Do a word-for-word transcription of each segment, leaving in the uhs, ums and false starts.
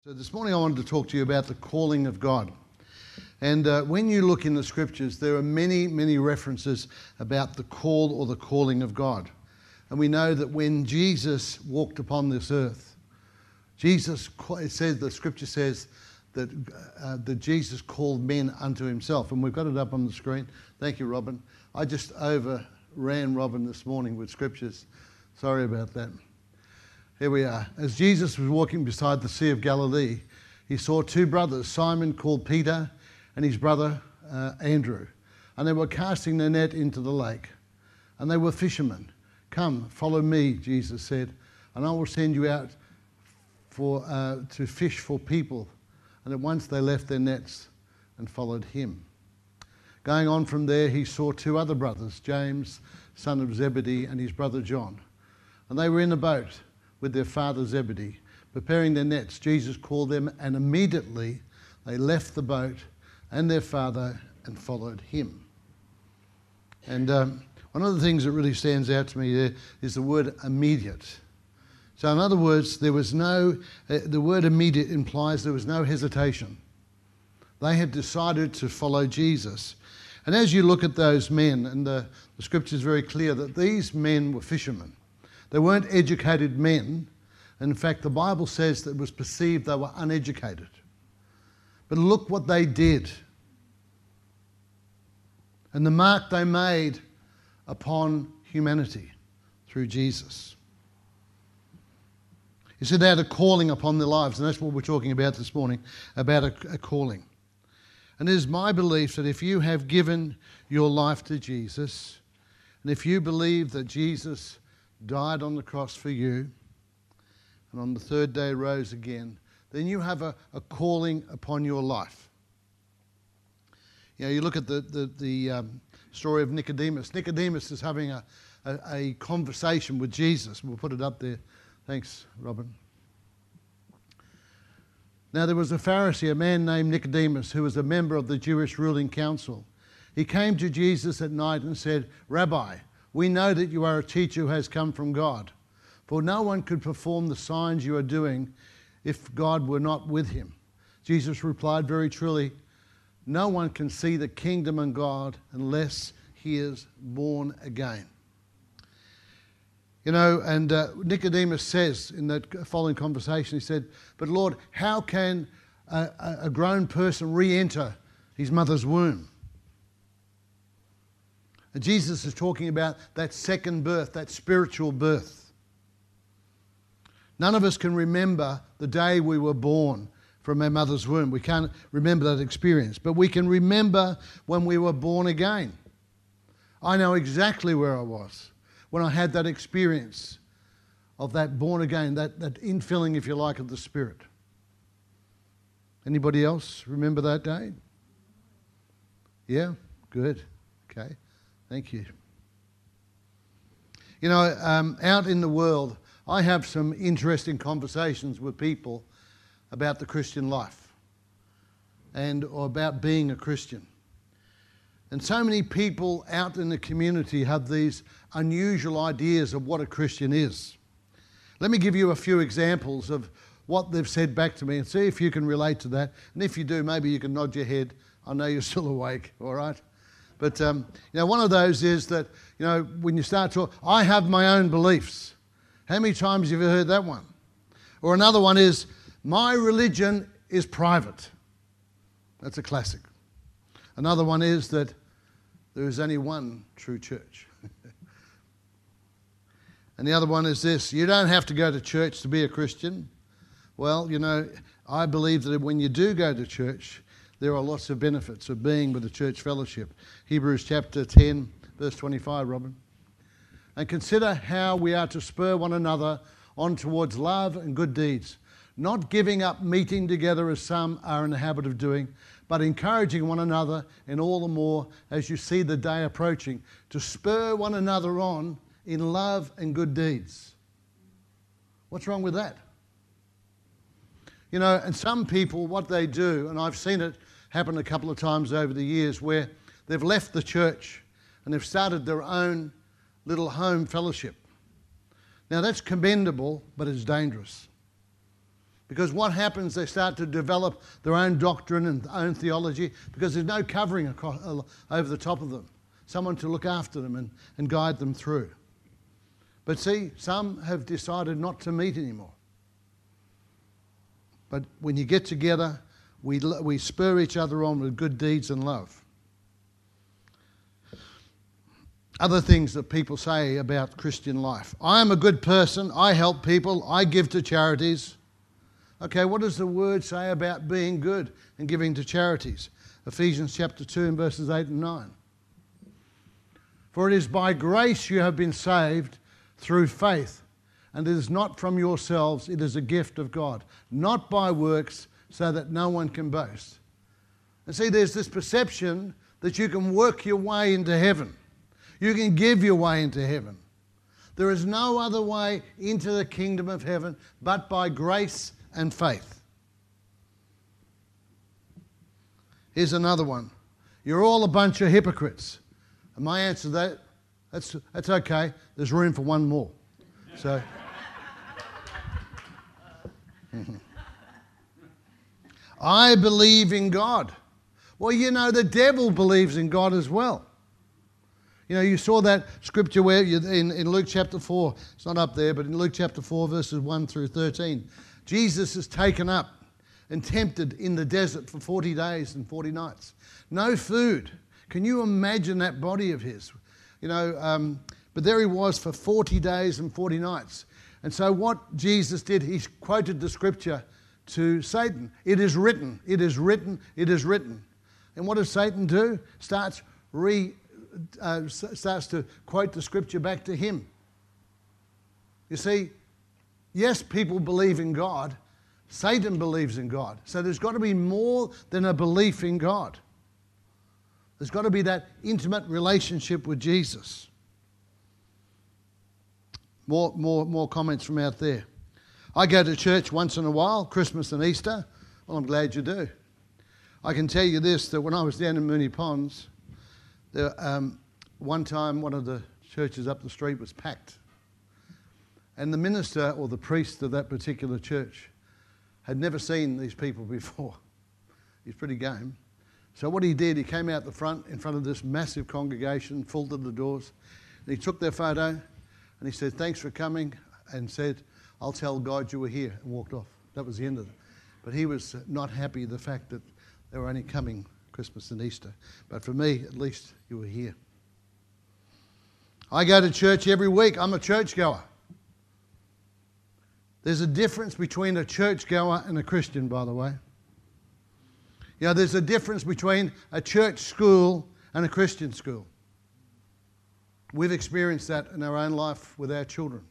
So this morning I wanted to talk to you about the calling of God. And uh, when you look in the scriptures, there are many, many references about the call or the calling of God. And we know that when Jesus walked upon this earth, Jesus, it says, the scripture says that, uh, that Jesus called men unto himself. And we've got it up on the screen. Thank you, Robin. I just overran Robin this morning with scriptures. Sorry about that. Here we are. As Jesus was walking beside the Sea of Galilee, he saw two brothers, Simon called Peter and his brother uh, Andrew. And they were casting their net into the lake. And they were fishermen. Come, follow me, Jesus said, and I will send you out for uh, to fish for people. And at once they left their nets and followed him. Going on from there, he saw two other brothers, James, son of Zebedee, and his brother John. And they were in a boat with their father Zebedee, preparing their nets. Jesus called them, and immediately they left the boat and their father and followed him. And um, one of the things that really stands out to me there is the word immediate. So in other words, there was no, uh, the word immediate implies there was no hesitation. They had decided to follow Jesus. And as you look at those men, and the, the scripture is very clear that these men were fishermen. They weren't educated men. In fact, the Bible says that it was perceived they were uneducated. But look what they did. And the mark they made upon humanity through Jesus. He said they had a calling upon their lives, and that's what we're talking about this morning, about a, a calling. And it is my belief that if you have given your life to Jesus, and if you believe that Jesus died on the cross for you, and on the third day rose again, then you have a, a calling upon your life. You know, you look at the, the, the um, story of Nicodemus. Nicodemus is having a, a, a conversation with Jesus. We'll put it up there. Thanks, Robin. Now there was a Pharisee, a man named Nicodemus, who was a member of the Jewish ruling council. He came to Jesus at night and said, "Rabbi, we know that you are a teacher who has come from God, for no one could perform the signs you are doing if God were not with him." Jesus replied, "Very truly, no one can see the kingdom of God unless he is born again." You know, and uh, Nicodemus says in that following conversation, he said, "But Lord, how can a, a grown person re-enter his mother's womb?" And Jesus is talking about that second birth, that spiritual birth. None of us can remember the day we were born from our mother's womb. We can't remember that experience, but we can remember when we were born again. I know exactly where I was when I had that experience of that born again, that, that infilling, if you like, of the Spirit. Anybody else remember that day? Yeah? Good. Okay. Thank you. You know, um, out in the world, I have some interesting conversations with people about the Christian life and or about being a Christian. And so many people out in the community have these unusual ideas of what a Christian is. Let me give you a few examples of what they've said back to me and see if you can relate to that. And if you do, maybe you can nod your head. I know you're still awake, all right? But, um, you know, one of those is that, you know, when you start talking, I have my own beliefs. How many times have you heard that one? Or another one is, my religion is private. That's a classic. Another one is that there is only one true church. And the other one is this, you don't have to go to church to be a Christian. Well, you know, I believe that when you do go to church, there are lots of benefits of being with the church fellowship. Hebrews chapter ten, verse twenty-five, Robin. And consider how we are to spur one another on towards love and good deeds, not giving up meeting together as some are in the habit of doing, but encouraging one another, and all the more as you see the day approaching, to spur one another on in love and good deeds. What's wrong with that? You know, and some people, what they do, and I've seen it happen a couple of times over the years, where they've left the church and they've started their own little home fellowship. Now that's commendable, but it's dangerous. Because what happens, they start to develop their own doctrine and own theology because there's no covering across, uh, over the top of them. Someone to look after them and, and guide them through. But see, some have decided not to meet anymore. But when you get together, we, we spur each other on with good deeds and love. Other things that people say about Christian life. I am a good person. I help people. I give to charities. Okay, what does the word say about being good and giving to charities? Ephesians chapter two and verses eight and nine. For it is by grace you have been saved through faith, and it is not from yourselves, it is a gift of God, not by works, so that no one can boast. And see, there's this perception that you can work your way into heaven. You can give your way into heaven. There is no other way into the kingdom of heaven but by grace and faith. Here's another one. You're all a bunch of hypocrites. And my answer to that, that's, that's okay. There's room for one more. So, I believe in God. Well, you know, the devil believes in God as well. You know, you saw that scripture where you, in, in Luke chapter four, it's not up there, but in Luke chapter four, verses one through thirteen, Jesus is taken up and tempted in the desert for forty days and forty nights. No food. Can you imagine that body of his? You know, um, but there he was for forty days and forty nights. And so what Jesus did, he quoted the scripture to Satan. It is written, it is written, it is written. And what does Satan do? Starts re... Uh, starts to quote the scripture back to him. You see, yes, people believe in God. Satan believes in God. So there's got to be more than a belief in God. There's got to be that intimate relationship with Jesus. More, more, more comments from out there. I go to church once in a while, Christmas and Easter. Well, I'm glad you do. I can tell you this, that when I was down in Moonee Ponds, There, um, one time, one of the churches up the street was packed. And the minister or the priest of that particular church had never seen these people before. He's pretty game. So what he did, he came out the front in front of this massive congregation, full to the doors, and he took their photo and he said, thanks for coming, and said, I'll tell God you were here, and walked off. That was the end of it. But he was not happy the fact that they were only coming Christmas and Easter. But for me, at least, you were here. I go to church every week. I'm a churchgoer. There's a difference between a churchgoer and a Christian, by the way. You know, there's a difference between a church school and a Christian school. We've experienced that in our own life with our children.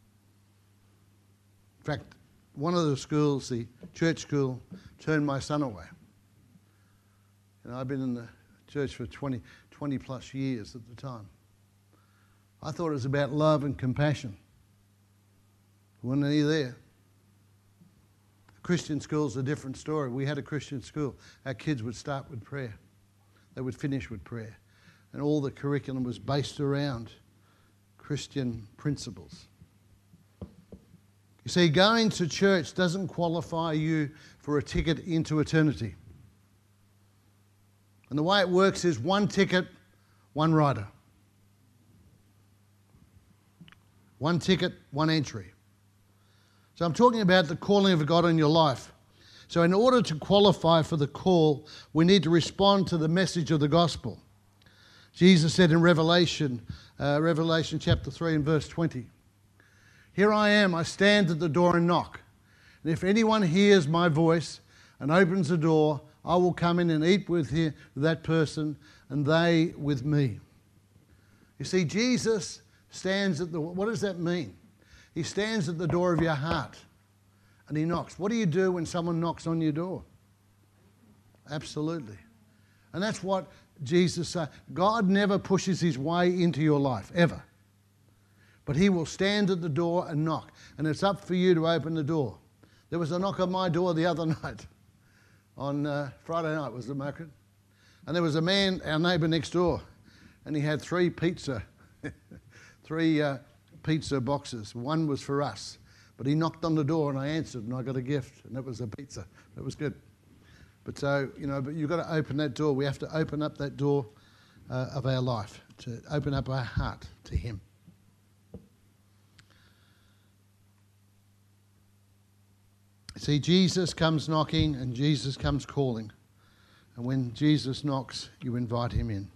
In fact, one of the schools, the church school, turned my son away. You know, I've been in the church for twenty, twenty plus years at the time. I thought it was about love and compassion. There wasn't any there. Christian school's a different story. We had a Christian school. Our kids would start with prayer. They would finish with prayer. And all the curriculum was based around Christian principles. You see, going to church doesn't qualify you for a ticket into eternity. And the way it works is one ticket, one rider. One ticket, one entry. So I'm talking about the calling of God on your life. So in order to qualify for the call, we need to respond to the message of the gospel. Jesus said in Revelation, uh, Revelation chapter three and verse twenty, here I am, I stand at the door and knock. And if anyone hears my voice and opens the door, I will come in and eat with him, that person, and they with me. You see, Jesus stands at the... What does that mean? He stands at the door of your heart and he knocks. What do you do when someone knocks on your door? Absolutely. And that's what Jesus said. God never pushes his way into your life, ever. But he will stand at the door and knock. And it's up for you to open the door. There was a knock on my door the other night. On uh, Friday night was the market. And there was a man, our neighbour next door, and he had three pizza, three uh, pizza boxes. One was for us. But he knocked on the door and I answered and I got a gift, and it was a pizza. It was good. But so, you know, but you've got to open that door. We have to open up that door uh, of our life, to open up our heart to him. See, Jesus comes knocking and Jesus comes calling. And when Jesus knocks, you invite him in.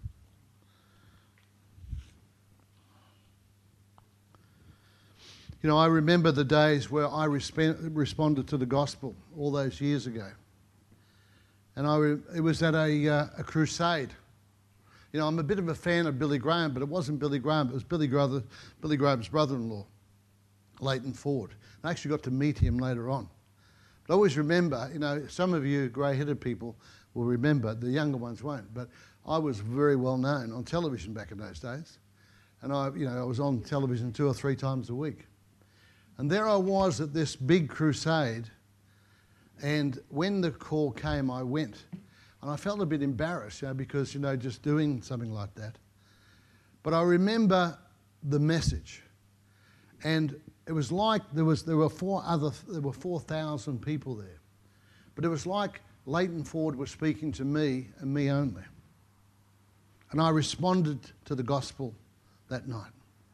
You know, I remember the days where I resp- responded to the gospel all those years ago. And I re- it was at a, uh, a crusade. You know, I'm a bit of a fan of Billy Graham, but it wasn't Billy Graham. It was Billy, brother, Billy Graham's brother-in-law, Leighton Ford. I actually got to meet him later on. But I always remember, you know, some of you grey-headed people will remember, the younger ones won't, but I was very well known on television back in those days. And I, you know, I was on television two or three times a week. And there I was at this big crusade, and when the call came, I went. And I felt a bit embarrassed, you know, because, you know, just doing something like that. But I remember the message. And it was like there was there were four other there were four thousand people there. But it was like Leighton Ford was speaking to me and me only. And I responded to the gospel that night.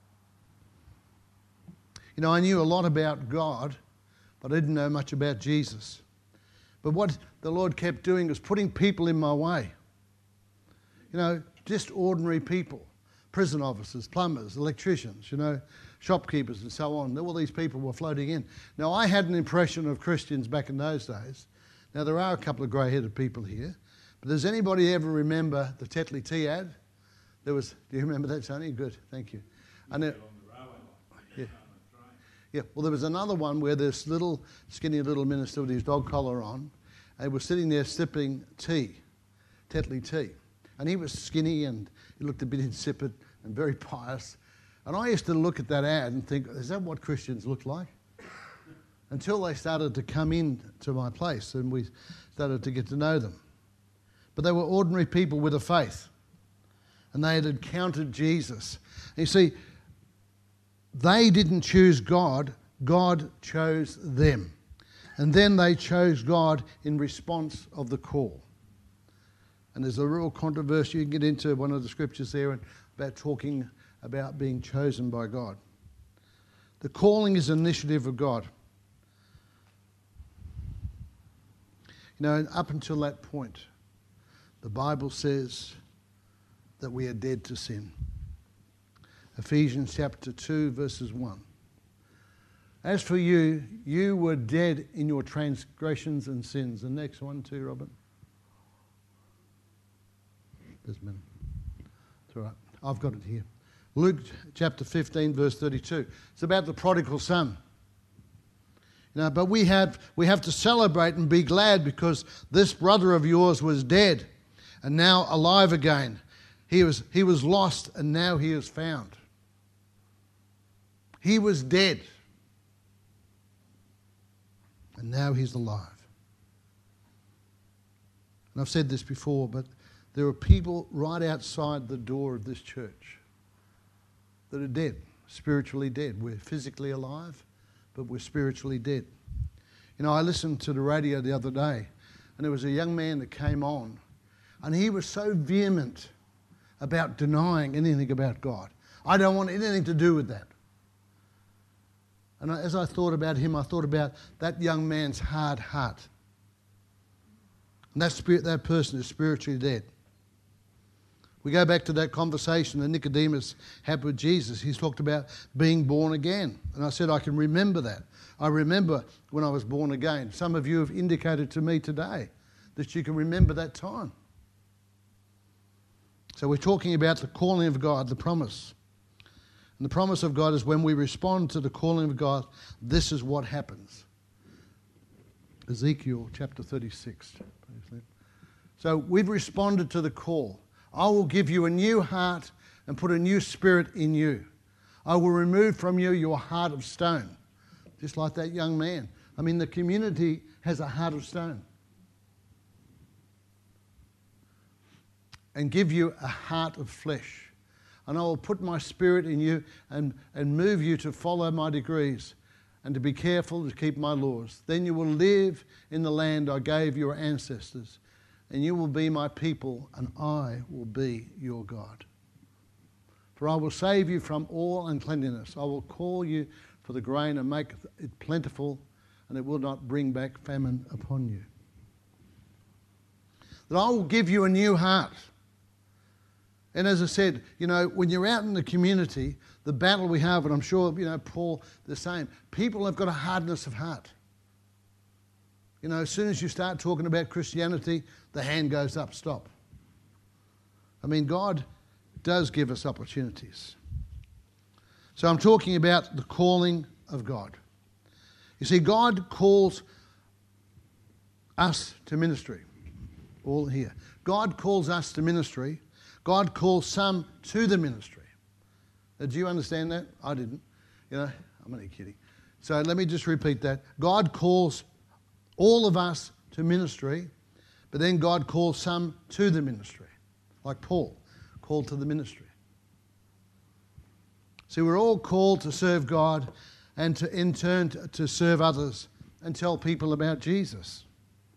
You know, I knew a lot about God, but I didn't know much about Jesus. But what the Lord kept doing was putting people in my way. You know, just ordinary people. Prison officers, plumbers, electricians, you know, shopkeepers and so on. All these people were floating in. Now, I had an impression of Christians back in those days. Now, there are a couple of grey-headed people here. But does anybody ever remember the Tetley Tea ad? There was, do you remember that, Sonny? Good, thank you. And it, yeah. Yeah, well, there was another one where this little, skinny little minister with his dog collar on, and he was sitting there sipping tea, Tetley tea. And he was skinny and he looked a bit insipid and very pious. And I used to look at that ad and think, is that what Christians look like? Until they started to come in to my place and we started to get to know them. But they were ordinary people with a faith. And they had encountered Jesus. And you see, they didn't choose God, God chose them. And then they chose God in response of the call. And there's a real controversy. You can get into one of the scriptures there about talking about being chosen by God. The calling is initiative of God. You know, up until that point, the Bible says that we are dead to sin. Ephesians chapter two, verses one. As for you, you were dead in your transgressions and sins. The next one too, Robert. There's a minute. It's all right. I've got it here. Luke chapter fifteen, verse thirty-two. It's about the prodigal son. You know, but we have we have to celebrate and be glad because this brother of yours was dead and now alive again. He was he was lost and now he is found. He was dead and now he's alive. And I've said this before, but there are people right outside the door of this church that are dead, spiritually dead. We're physically alive, but we're spiritually dead. You know, I listened to the radio the other day, and there was a young man that came on, and he was so vehement about denying anything about God. I don't want anything to do with that. And as I thought about him, I thought about that young man's hard heart. And that spirit, that person is spiritually dead. We go back to that conversation that Nicodemus had with Jesus. He's talked about being born again. And I said, I can remember that. I remember when I was born again. Some of you have indicated to me today that you can remember that time. So we're talking about the calling of God, the promise. And the promise of God is when we respond to the calling of God, this is what happens. Ezekiel chapter thirty-six. So we've responded to the call. I will give you a new heart and put a new spirit in you. I will remove from you your heart of stone. Just like that young man. I mean, the community has a heart of stone. And give you a heart of flesh. And I will put my spirit in you and, and move you to follow my decrees. and to be careful to keep my laws. Then you will live in the land I gave your ancestors, and you will be my people, and I will be your God. For I will save you from all uncleanness. I will call you for the grain and make it plentiful, and it will not bring back famine upon you. That I will give you a new heart. And as I said, you know, when you're out in the community, the battle we have, and I'm sure, you know, Paul, the same, people have got a hardness of heart. You know, as soon as you start talking about Christianity, the hand goes up, stop. I mean, God does give us opportunities. So I'm talking about the calling of God. You see, God calls us to ministry. All here. God calls us to ministry. God calls some to the ministry. Now, do you understand that? I didn't. You know, I'm only kidding. So let me just repeat that. God calls all of us to ministry, but then God calls some to the ministry, like Paul called to the ministry. See, we're all called to serve God and to, in turn, to, to serve others and tell people about Jesus.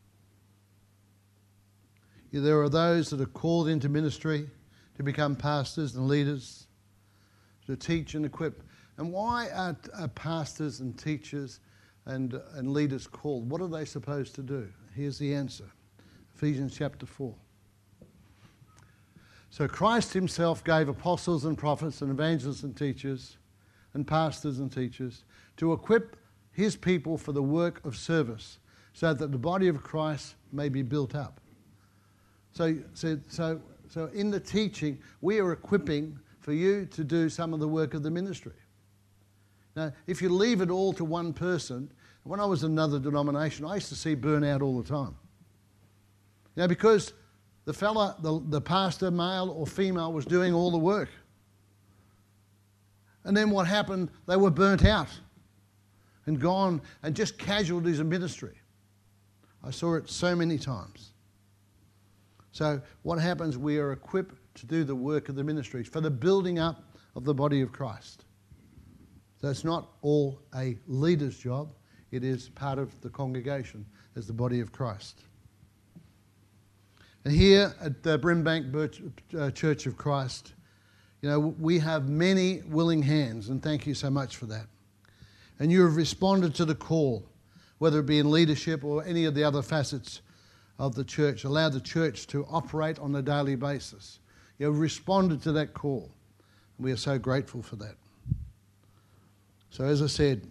Yeah, there are those that are called into ministry to become pastors and leaders, to teach and equip. And why are, are pastors and teachers and, and leaders called? What are they supposed to do? Here's the answer. Ephesians chapter four. So Christ himself gave apostles and prophets and evangelists and teachers and pastors and teachers to equip his people for the work of service so that the body of Christ may be built up. So, so, so, so in the teaching, we are equipping for you to do some of the work of the ministry. Now, if you leave it all to one person, when I was in another denomination, I used to see burnout all the time. Now, because the fella, the, the pastor, male or female, was doing all the work. And then what happened? They were burnt out and gone, and just casualties of ministry. I saw it so many times. So what happens? We are equipped to do the work of the ministry for the building up of the body of Christ. So it's not all a leader's job. It is part of the congregation as the body of Christ. And here at the Brimbank Church of Christ, you know, we have many willing hands, and thank you so much for that. And you have responded to the call, whether it be in leadership or any of the other facets of the church, allow the church to operate on a daily basis. You have responded to that call. And we are so grateful for that. So as I said,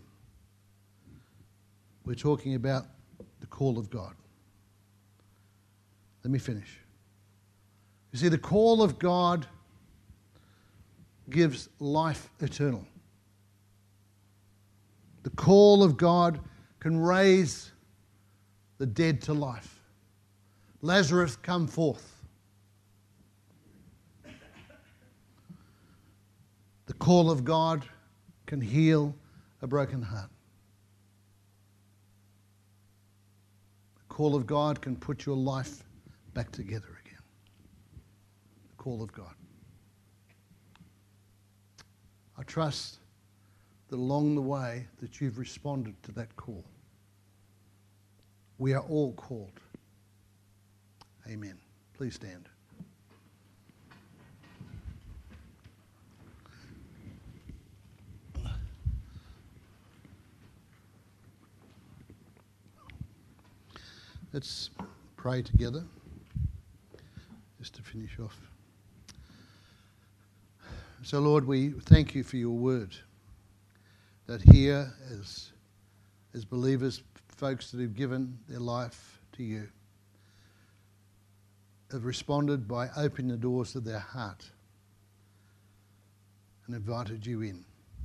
we're talking about the call of God. Let me finish. You see, the call of God gives life eternal. The call of God can raise the dead to life. Lazarus, come forth. The call of God can heal a broken heart. The call of God can put your life back together again. The call of God. I trust that along the way that you've responded to that call. We are all called. Amen. Please stand. Let's pray together, just to finish off. So, Lord, we thank you for your word, that here, as, as believers, folks that have given their life to you, have responded by opening the doors of their heart and invited you in.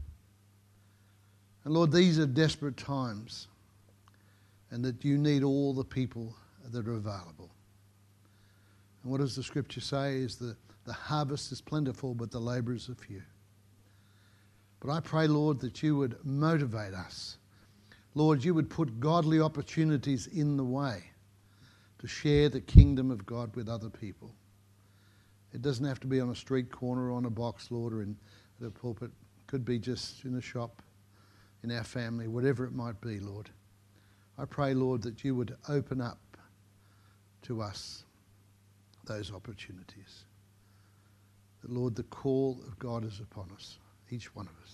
And Lord, these are desperate times, and that you need all the people that are available. And what does the scripture say is that the harvest is plentiful, but the labourers are few. But I pray, Lord, that you would motivate us. Lord, you would put godly opportunities in the way to share the kingdom of God with other people. It doesn't have to be on a street corner or on a box, Lord, or in the pulpit. It could be just in a shop. in our family, whatever it might be, Lord. I pray, Lord, that you would open up to us those opportunities. That, Lord, the call of God is upon us, each one of us.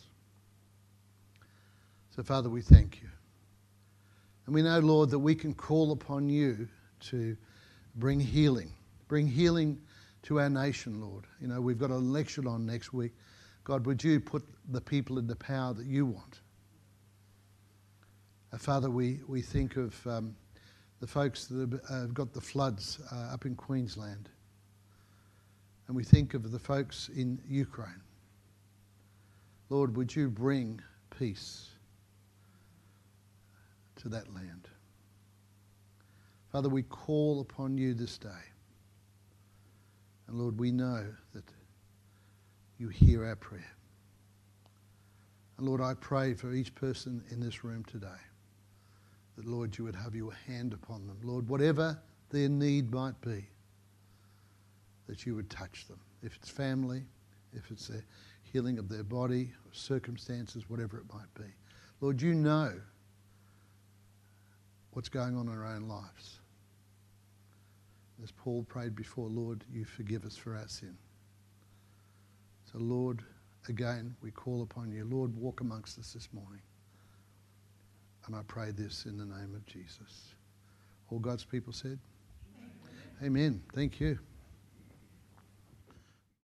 So, Father, we thank you. And we know, Lord, that we can call upon you to bring healing. Bring healing to our nation, Lord. You know, we've got an election on next week. God, would you put the people in the power that you want? Uh, Father, we, we think of um, the folks that have, uh, have got the floods uh, up in Queensland. And we think of the folks in Ukraine. Lord, would you bring peace to that land? Father, we call upon you this day. And Lord, we know that you hear our prayer. And Lord, I pray for each person in this room today that, Lord, you would have your hand upon them. Lord, whatever their need might be, that you would touch them. If it's family, if it's a healing of their body, or circumstances, whatever it might be. Lord, you know what's going on in our own lives. As Paul prayed before, Lord, you forgive us for our sin. So, Lord, again, we call upon you. Lord, walk amongst us this morning. And I pray this in the name of Jesus. All God's people said? Amen. Amen. Thank you.